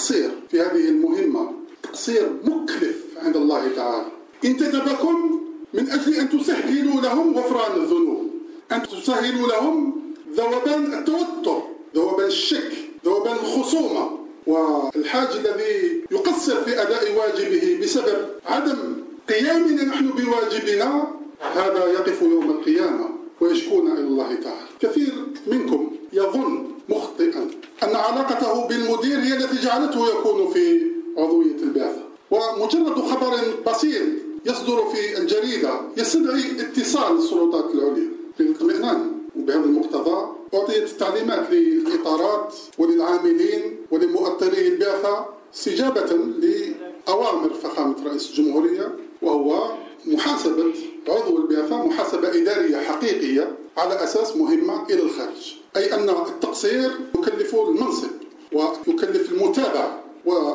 التقصير في هذه المهمة تقصير مكلف عند الله تعالى. انتدبكم من أجل أن تسهلوا لهم غفران الذنوب، أن تسهلوا لهم ذوبان التوتر، ذوبان الشك، ذوبان الخصومة. والحاج الذي يقصر في أداء واجبه بسبب عدم قيامنا نحن بواجبنا هذا يقف يوم القيامة ويشكون إلى الله تعالى. كثير منكم يظن مخطئا أن علاقته بالمدير هي التي جعلته يكون في عضوية البعثة، ومجرد خبر بسيط يصدر في الجريدة يستدعي اتصال السلطات العليا للاطمئنان. وبهذا المقتضى أعطيت التعليمات للإطارات وللعاملين ولمؤطري البعثة استجابة لأوامر فخامة رئيس الجمهورية، وهو محاسبة عضو البعثة محاسبة إدارية حقيقية على أساس مهمة إلى الخارج، أي أن التقصير يكلف المنصب ويكلف المتابعة